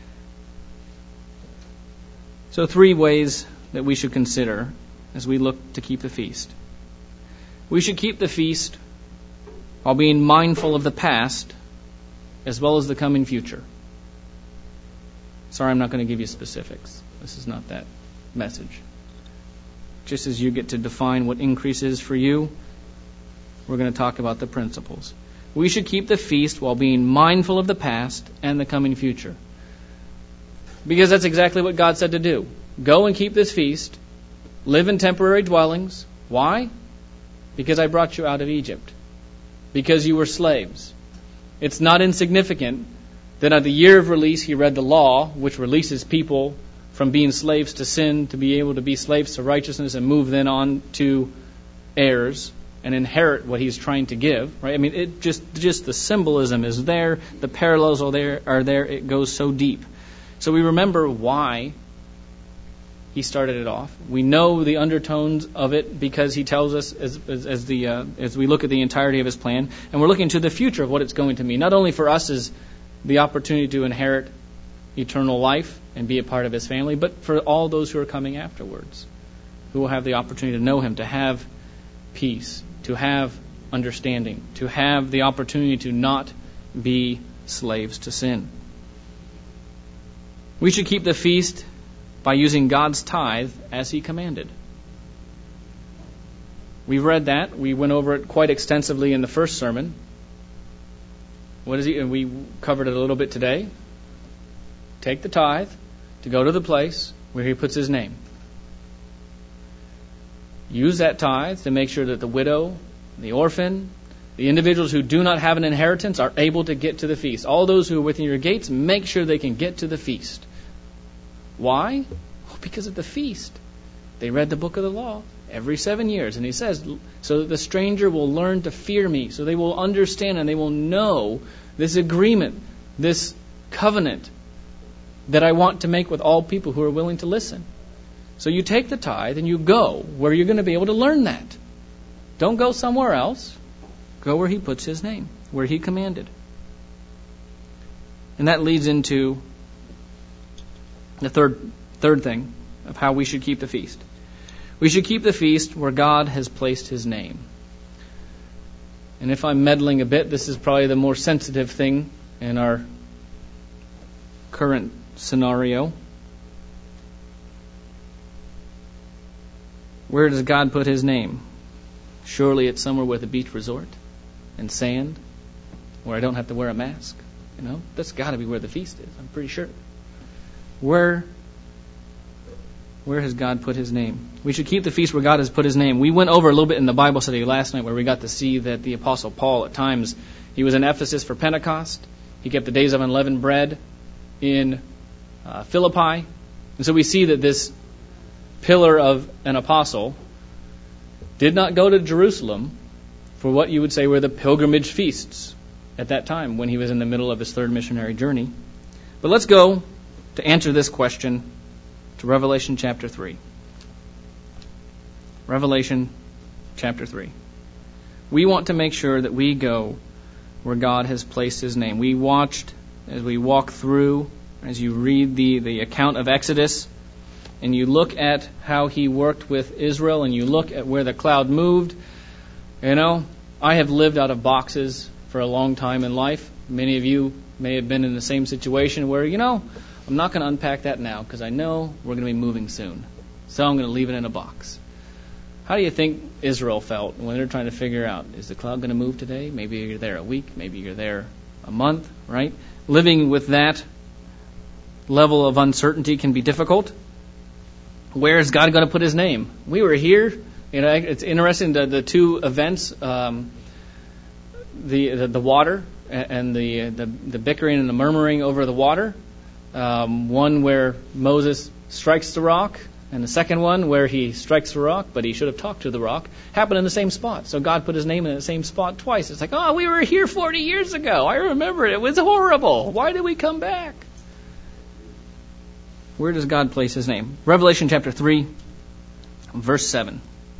So three ways that we should consider as we look to keep the feast. We should keep the feast while being mindful of the past as well as the coming future. Sorry, I'm not going to give you specifics. This is not that message. Just as you get to define what increase is for you, we're going to talk about the principles. We should keep the feast while being mindful of the past and the coming future. Because that's exactly what God said to do. Go and keep this feast. Live in temporary dwellings. Why? Because I brought you out of Egypt. Because you were slaves. It's not insignificant that at the year of release He read the law, which releases people from being slaves to sin to be able to be slaves to righteousness and move then on to heirs and inherit what He's trying to give, right? I mean, it just just the symbolism is there, the parallels are there, are there. It goes so deep. So we remember why He started it off. We know the undertones of it because he tells us as as, as the uh, as we look at the entirety of his plan, and we're looking to the future of what it's going to mean. Not only for us as the opportunity to inherit eternal life and be a part of his family, but for all those who are coming afterwards, who will have the opportunity to know him, to have peace, to have understanding, to have the opportunity to not be slaves to sin. We should keep the feast by using God's tithe as he commanded. We've read that. We went over it quite extensively in the first sermon. What is he? And we covered it a little bit today. Take the tithe to go to the place where he puts his name. Use that tithe to make sure that the widow, the orphan, the individuals who do not have an inheritance are able to get to the feast. All those who are within your gates, make sure they can get to the feast. Why? Well, because at the feast, they read the book of the law every seven years. And he says, so that the stranger will learn to fear me, so they will understand and they will know this agreement, this covenant that I want to make with all people who are willing to listen. So you take the tithe and you go where you're going to be able to learn that. Don't go somewhere else. Go where he puts his name, where he commanded. And that leads into the third third thing of how we should keep the feast. We should keep the feast where God has placed his name. And if I'm meddling a bit, this is probably the more sensitive thing in our current scenario. Where does God put his name? Surely it's somewhere with a beach resort and sand where I don't have to wear a mask. You know, that's got to be where the feast is, I'm pretty sure. Where where has God put his name? We should keep the feast where God has put his name. We went over a little bit in the Bible study last night where we got to see that the Apostle Paul at times, he was in Ephesus for Pentecost. He kept the days of unleavened bread in uh, Philippi. And so we see that this pillar of an apostle did not go to Jerusalem for what you would say were the pilgrimage feasts at that time when he was in the middle of his third missionary journey. But let's go to answer this question to Revelation chapter three. Revelation chapter three. We want to make sure that we go where God has placed his name. We watched as we walk through, as you read the, the account of Exodus, and you look at how he worked with Israel, and you look at where the cloud moved. You know, I have lived out of boxes for a long time in life. Many of you may have been in the same situation where, you know, I'm not going to unpack that now because I know we're going to be moving soon. So I'm going to leave it in a box. How do you think Israel felt when they're trying to figure out, is the cloud going to move today? Maybe you're there a week, maybe you're there a month, right? Living with that level of uncertainty can be difficult. Where is God going to put his name? We were here. You know, it's interesting, the, the two events, um, the, the the water and the, the the bickering and the murmuring over the water. Um, one where Moses strikes the rock, and the second one where he strikes the rock, but he should have talked to the rock, happened in the same spot. So God put his name in the same spot twice. It's like, oh, we were here forty years ago. I remember it. It was horrible. Why did we come back? Where does God place his name? Revelation chapter three, verse seven.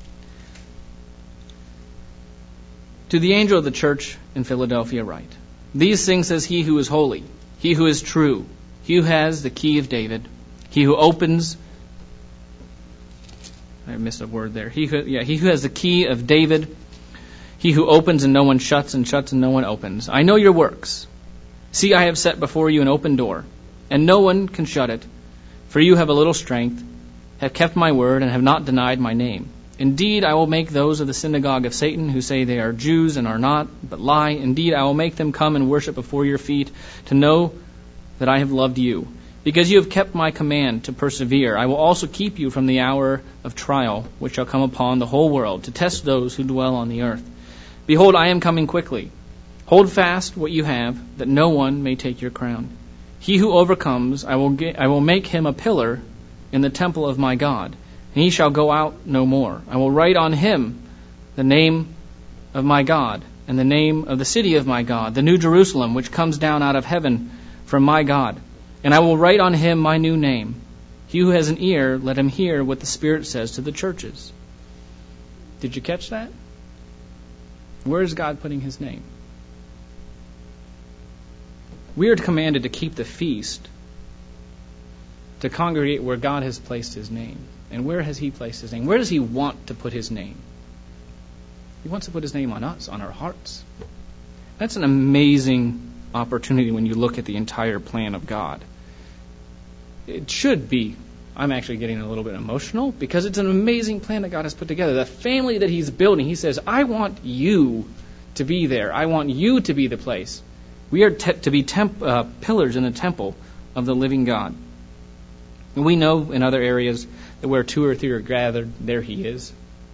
To the angel of the church in Philadelphia write, these things says he who is holy, he who is true, he who has the key of David, he who opens... I missed a word there. He who, yeah, he who has the key of David, he who opens and no one shuts, and shuts and no one opens. I know your works. See, I have set before you an open door, and no one can shut it. For you have a little strength, have kept my word, and have not denied my name. Indeed, I will make those of the synagogue of Satan who say they are Jews and are not, but lie. Indeed, I will make them come and worship before your feet, to know that I have loved you. Because you have kept my command to persevere, I will also keep you from the hour of trial, which shall come upon the whole world, to test those who dwell on the earth. Behold, I am coming quickly. Hold fast what you have, that no one may take your crown. He who overcomes, I will get, I will make him a pillar in the temple of my God, and he shall go out no more. I will write on him the name of my God, and the name of the city of my God, the new Jerusalem, which comes down out of heaven from my God. And I will write on him my new name. He who has an ear, let him hear what the Spirit says to the churches. Did you catch that? Where is God putting his name? We are commanded to keep the feast, to congregate where God has placed his name. And where has he placed his name? Where does he want to put his name? He wants to put his name on us, on our hearts. That's an amazing opportunity when you look at the entire plan of God. It should be. I'm actually getting a little bit emotional because it's an amazing plan that God has put together. The family that he's building, he says, I want you to be there. I want you to be the place. We are te- to be temp- uh, pillars in the temple of the living God. And we know in other areas that where two or three are gathered, there he is.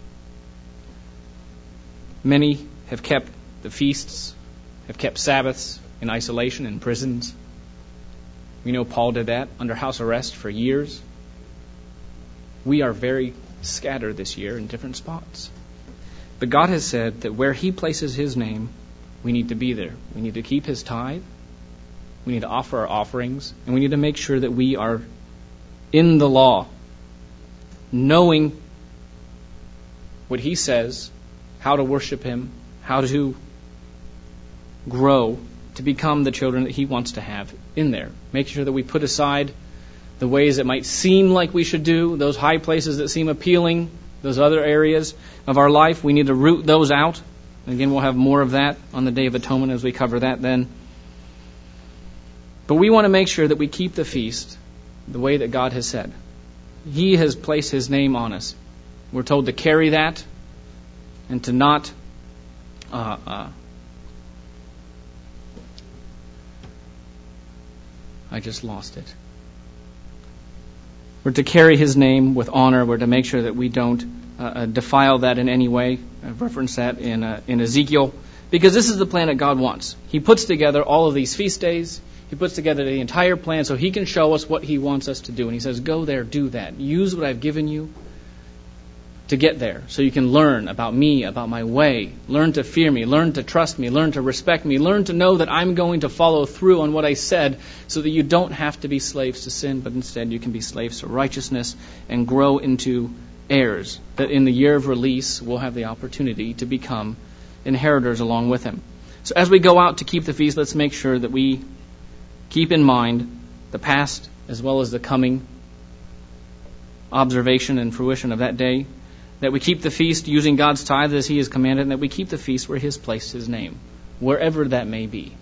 Many have kept the feasts, have kept Sabbaths in isolation in prisons. We know Paul did that under house arrest for years. We are very scattered this year in different spots. But God has said that where he places his name, we need to be there. We need to keep his tithe. We need to offer our offerings. And we need to make sure that we are in the law, knowing what he says, how to worship him, how to grow to become the children that he wants to have in there. Make sure that we put aside the ways that might seem like we should do, those high places that seem appealing, those other areas of our life. We need to root those out. Again, we'll have more of that on the Day of Atonement as we cover that then. But we want to make sure that we keep the feast the way that God has said. He has placed his name on us. We're told to carry that and to not uh, uh, I just lost it. We're to carry his name with honor. We're to make sure that we don't uh, defile that in any way. I've referenced that in uh, in Ezekiel. Because this is the plan that God wants. He puts together all of these feast days. He puts together the entire plan so he can show us what he wants us to do. And he says, go there, do that. Use what I've given you to get there so you can learn about me, about my way. Learn to fear me. Learn to trust me. Learn to respect me. Learn to know that I'm going to follow through on what I said so that you don't have to be slaves to sin, but instead you can be slaves to righteousness and grow into heirs. That in the year of release, we'll have the opportunity to become inheritors along with him. So as we go out to keep the feast, let's make sure that we keep in mind the past as well as the coming observation and fruition of that day. That we keep the feast using God's tithe as he has commanded, and that we keep the feast where he has placed his name, wherever that may be.